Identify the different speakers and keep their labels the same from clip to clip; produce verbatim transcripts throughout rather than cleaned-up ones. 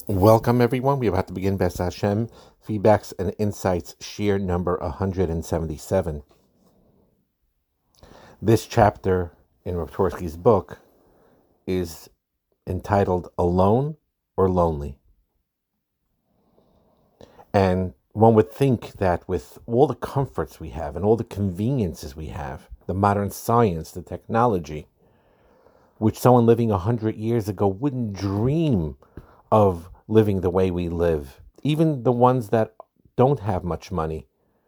Speaker 1: Welcome, everyone. We're about to begin Bes Hashem Feedbacks and Insights, Shir number one hundred seventy-seven. This chapter in Rav Twersky's book is entitled Alone or Lonely. And one would think that with all the comforts we have and all the conveniences we have, the modern science, the technology, which someone living one hundred years ago wouldn't dream of living the way we live, even the ones that don't have much money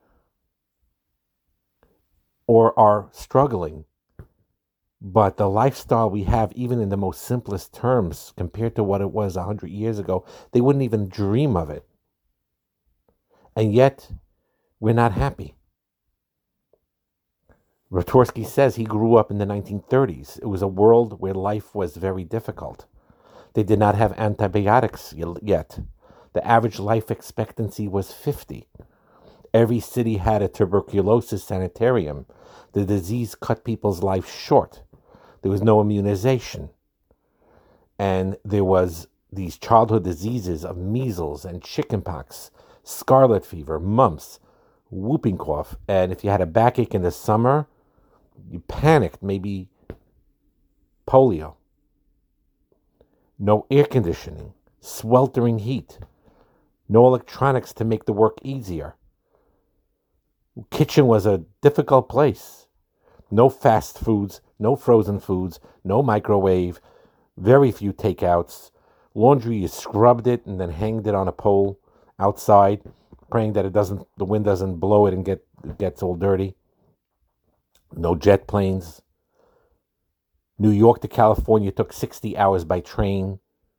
Speaker 1: or are struggling. But the lifestyle we have, even in the most simplest terms, compared to what it was one hundred years ago, they wouldn't even dream of it. And yet, we're not happy. Rav Twersky says he grew up in the nineteen thirties. It was a world where life was very difficult. They did not have antibiotics yet. The average life expectancy was fifty. Every city had a tuberculosis sanitarium. The disease cut people's life short. There was no immunization. And there was these childhood diseases of measles and chickenpox, scarlet fever, mumps, whooping cough. And if you had a backache in the summer, you panicked, maybe polio. No air conditioning, sweltering heat, no electronics to make the work easier. Kitchen was a difficult place. No fast foods, no frozen foods, no microwave, very few takeouts. Laundry, you scrubbed it and then hanged it on a pole outside, praying that it doesn't, the wind doesn't blow it and get it gets all dirty. No jet planes. New York to California took sixty hours by train.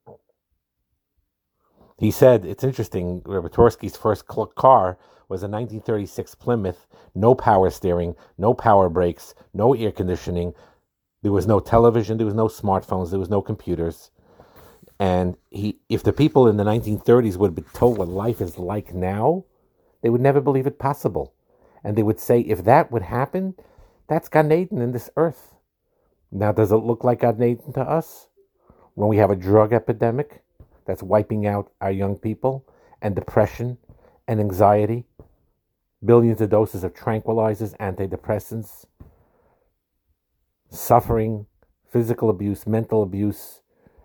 Speaker 1: He said, it's interesting, Rav Twersky's first car was a nineteen thirty-six Plymouth, no power steering, no power brakes, no air conditioning. There was no television, there was no smartphones, there was no computers. And he, if the people in the nineteen thirties would have been told what life is like now, they would never believe it possible. And they would say, if that would happen, that's Gan Eden in this earth. Now, does it look like Gan Eden to us when we have a drug epidemic that's wiping out our young people, and depression and anxiety, billions of doses of tranquilizers, antidepressants, suffering, physical abuse, mental abuse,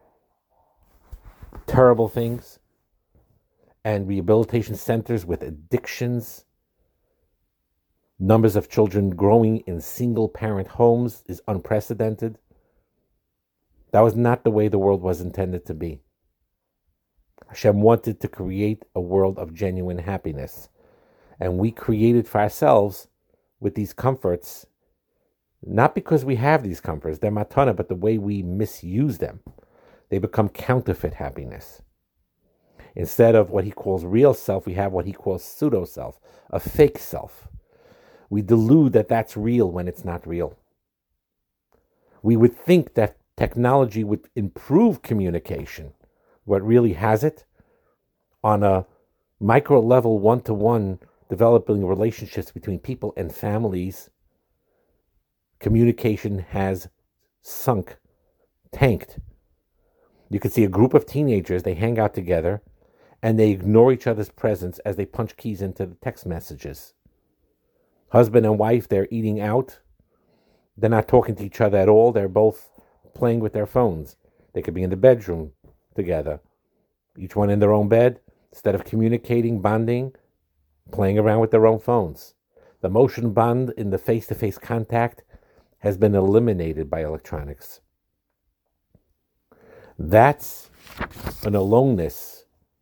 Speaker 1: terrible things, and rehabilitation centers with addictions, numbers of children growing in single-parent homes is unprecedented. That was not the way the world was intended to be. Hashem wanted to create a world of genuine happiness. And we created for ourselves with these comforts, not because we have these comforts, they're matana, but the way we misuse them. They become counterfeit happiness. Instead of what he calls real self, we have what he calls pseudo-self, a fake self. We delude that that's real when it's not real. We would think that technology would improve communication. What really has it? On a micro level, one-to-one, developing relationships between people and families, communication has sunk, tanked. You can see a group of teenagers, they hang out together, and they ignore each other's presence as they punch keys into the text messages. Husband and wife, they're eating out. They're not talking to each other at all. They're both playing with their phones. They could be in the bedroom together, each one in their own bed, instead of communicating, bonding, playing around with their own phones. The emotion bond in the face-to-face contact has been eliminated by electronics. That's an aloneness,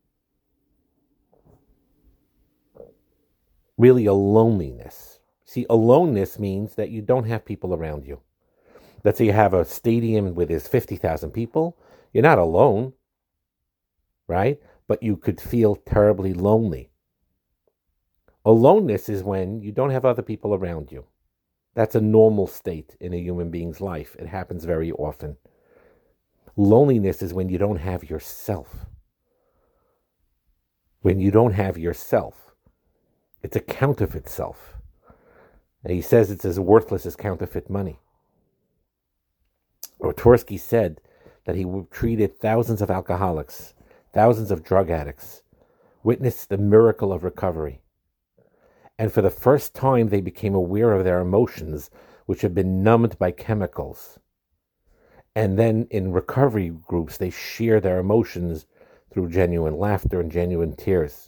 Speaker 1: really a loneliness. See, aloneness means that you don't have people around you. Let's say you have a stadium where there's fifty thousand people. You're not alone, right? But you could feel terribly lonely. Aloneness is when you don't have other people around you. That's a normal state in a human being's life. It happens very often. Loneliness is when you don't have yourself. When you don't have yourself. It's a counterfeit self. And he says it's as worthless as counterfeit money. Or Twersky said that he treated thousands of alcoholics, thousands of drug addicts witnessed the miracle of recovery. And for the first time, they became aware of their emotions, which had been numbed by chemicals. And then in recovery groups, they share their emotions through genuine laughter and genuine tears.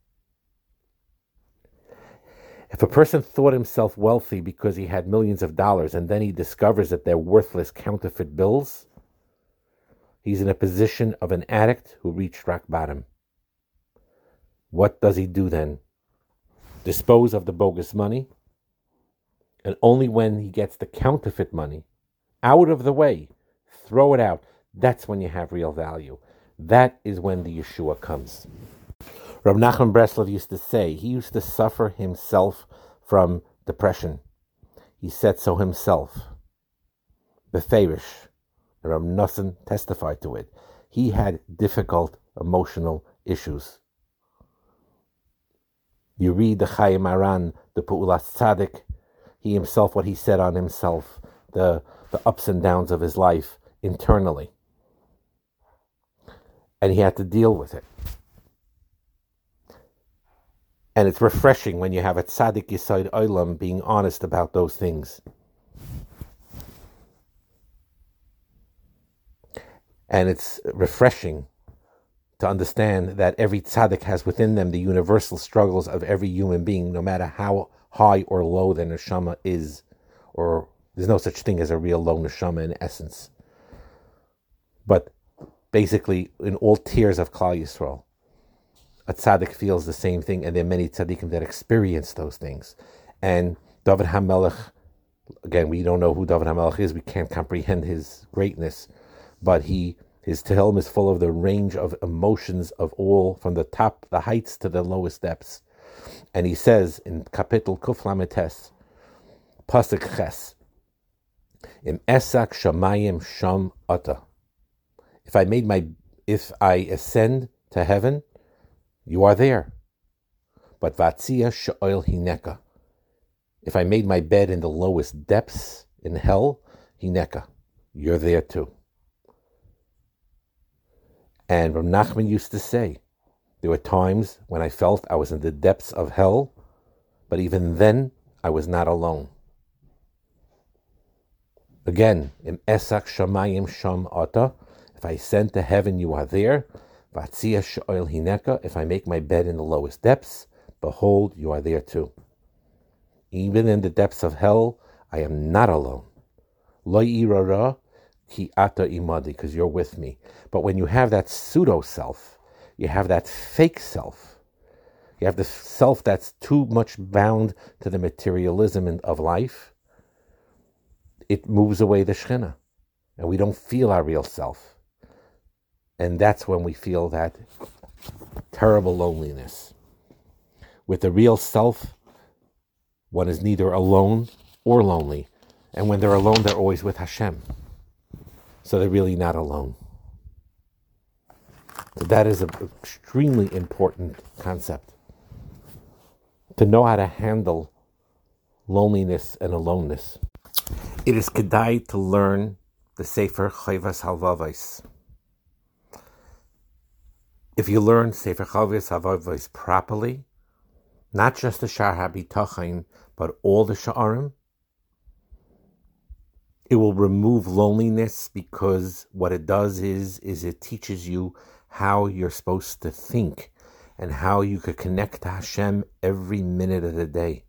Speaker 1: If a person thought himself wealthy because he had millions of dollars and then he discovers that they're worthless counterfeit bills, he's in a position of an addict who reached rock bottom. What does he do then? Dispose of the bogus money? And only when he gets the counterfeit money out of the way, throw it out, that's when you have real value. That is when the Yeshua comes. Rav Nachman Breslov used to say, he used to suffer himself from depression. He said so himself. Beferish, Rav Nosson testified to it. He had difficult emotional issues. You read the Chaim Aran, the Pu'ulas Tzaddik, he himself, what he said on himself, the, the ups and downs of his life internally. And he had to deal with it. And it's refreshing when you have a tzaddik yesod olam being honest about those things. And it's refreshing to understand that every tzaddik has within them the universal struggles of every human being, no matter how high or low their neshama is, or there's no such thing as a real low neshama in essence. But basically, in all tiers of Klal Yisrael, a tzaddik feels the same thing, and there are many tzaddikim that experience those things. And David HaMelech, again, we don't know who David HaMelech is, we can't comprehend his greatness, but he his Tehillim is full of the range of emotions of all, from the top, the heights to the lowest depths. And he says in Kapitel Kuf Lametes, Pasuk Ches, Im Esak Shamayim Sham Ata. If I made my, if I ascend to heaven, you are there. But Vatzia Sha'oil Hineka. If I made my bed in the lowest depths in hell, Hineka, you're there too. And Rav Nachman used to say, there were times when I felt I was in the depths of hell, but even then I was not alone. Again, Im Esak Shamayim Sham Ata. If I ascend to heaven, you are there. Vatzia Sha'oil Hineka. If I make my bed in the lowest depths, behold, you are there too. Even in the depths of hell, I am not alone. Lo yirara ki ata imadi, because you're with me. But when you have that pseudo-self, you have that fake self, you have the self that's too much bound to the materialism of life, it moves away the Shekhinah, and we don't feel our real self. And that's when we feel that terrible loneliness. With the real self, one is neither alone or lonely. And when they're alone, they're always with Hashem. So they're really not alone. So that is an extremely important concept. To know how to handle loneliness and aloneness. It is kedai to learn the Sefer Chayvas Halvavos. If you learn Sefer Chayvas Halvavos properly, not just the Shar HaBitachon, but all the Sha'arim, it will remove loneliness, because what it does is, is it teaches you how you're supposed to think and how you could connect to Hashem every minute of the day.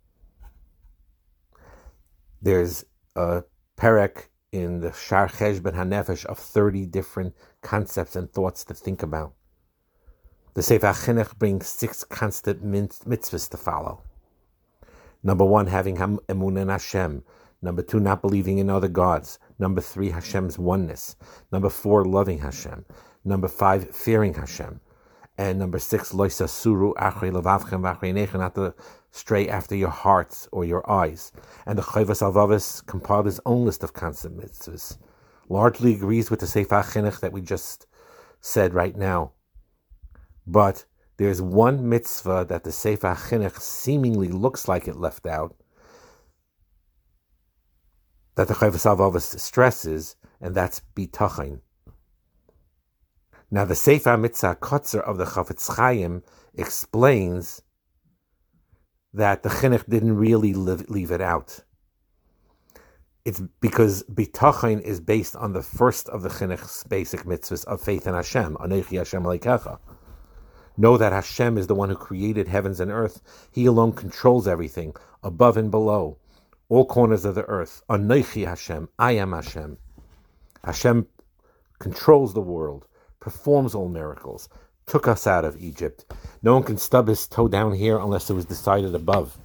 Speaker 1: There's a perek in the Shar Cheshbon HaNefesh of thirty different concepts and thoughts to think about. The Sefer HaChinuch brings six constant mitzvahs to follow. Number one, having emunah in Hashem. Number two, not believing in other gods. Number three, Hashem's oneness. Number four, loving Hashem. Number five, fearing Hashem. And number six, lo yisasuru achrei levavchem v'achrei einechem, not to stray after your hearts or your eyes. And the Chayvas Halvavos compiled his own list of constant mitzvahs. Largely agrees with the Sefer HaChinuch that we just said right now. But there's one mitzvah that the Sefer HaChinuch seemingly looks like it left out, that the Chayvas Halvavos stresses, and that's bitachon. Now the Sefer Mitzvah Kotzer of the Chafetz Chaim explains that the chinuch didn't really live, leave it out. It's because bitachon is based on the first of the chinuch's basic mitzvahs of faith in Hashem. Anochi Hashem Elokecha. Know that Hashem is the one who created heavens and earth. He alone controls everything, above and below, all corners of the earth. Anochi Hashem, I am Hashem. Hashem controls the world, performs all miracles, took us out of Egypt. No one can stub his toe down here unless it was decided above.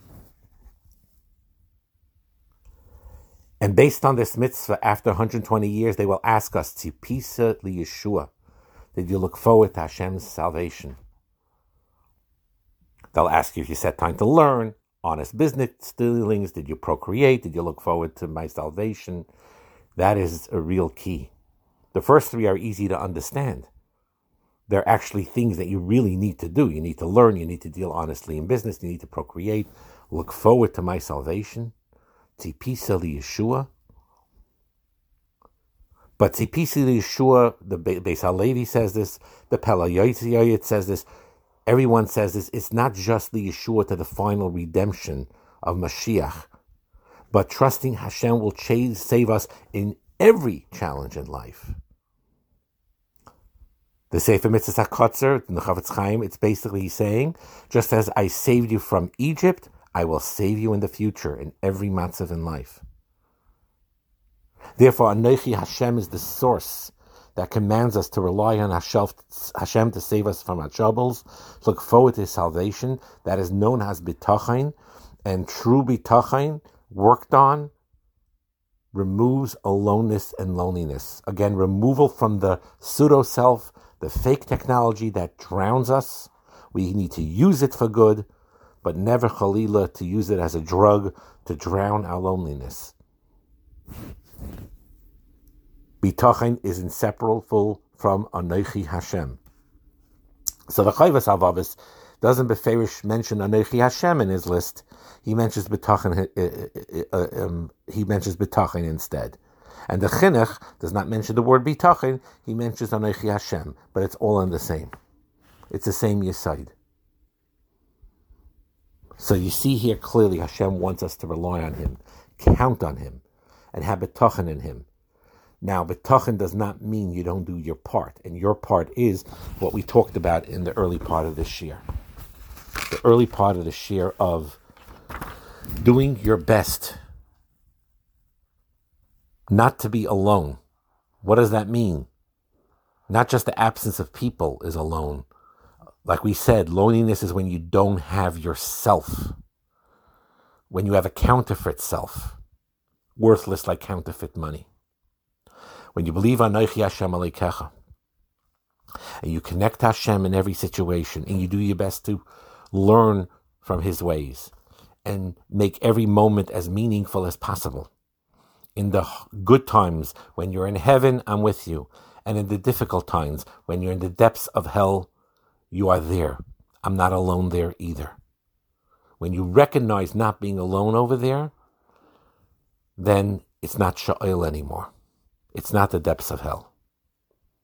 Speaker 1: And based on this mitzvah, after one hundred twenty years, they will ask us, Tzipisa li Yeshua, did you look forward to Hashem's salvation? They'll ask you if you set time to learn, honest business dealings, did you procreate, did you look forward to my salvation? That is a real key. The first three are easy to understand. They're actually things that you really need to do. You need to learn, you need to deal honestly in business, you need to procreate, look forward to my salvation. Tzipisa li Yeshua. But Tzipisa li Yeshua, the Beis HaLevi says this, the Pele Yoetz says this, everyone says this, it's not just the Yeshua to the final redemption of Mashiach, but trusting Hashem will change, save us in every challenge in life. The Sefer Mitzvah HaKotzer, in the Chafetz Chaim, it's basically saying, just as I saved you from Egypt, I will save you in the future, in every matzav in life. Therefore, Anochi Hashem is the source that commands us to rely on Hashem to save us from our troubles, look forward to His salvation. That is known as bitachon, and true bitachon, worked on, removes aloneness and loneliness. Again, removal from the pseudo-self, the fake technology that drowns us. We need to use it for good, but never chalila to use it as a drug to drown our loneliness. Bitachon is inseparable from Anochi Hashem. So the Chayvas Havavis doesn't beferish mention Anochi Hashem in his list. He mentions Bitachon. Uh, uh, um, he mentions Bitachon instead. And the chinuch does not mention the word Bitachon. He mentions Anochi Hashem, but it's all in the same. It's the same yesod. So you see here clearly Hashem wants us to rely on Him, count on Him, and have bitachon in Him. Now, bitachon does not mean you don't do your part, and your part is what we talked about in the early part of this year. The early part of this year of doing your best not to be alone. What does that mean? Not just the absence of people is alone. Like we said, loneliness is when you don't have yourself. When you have a counterfeit self, worthless like counterfeit money. When you believe Anochi Hashem Elokecha, and you connect Hashem in every situation, and you do your best to learn from His ways, and make every moment as meaningful as possible. In the good times, when you're in heaven, I'm with you. And in the difficult times, when you're in the depths of hell, you are there. I'm not alone there either. When you recognize not being alone over there, then it's not sha'il anymore. It's not the depths of hell.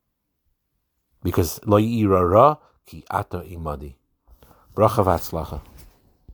Speaker 1: Because lo yira ra ki ata imadi. Bracha v'atzlacha.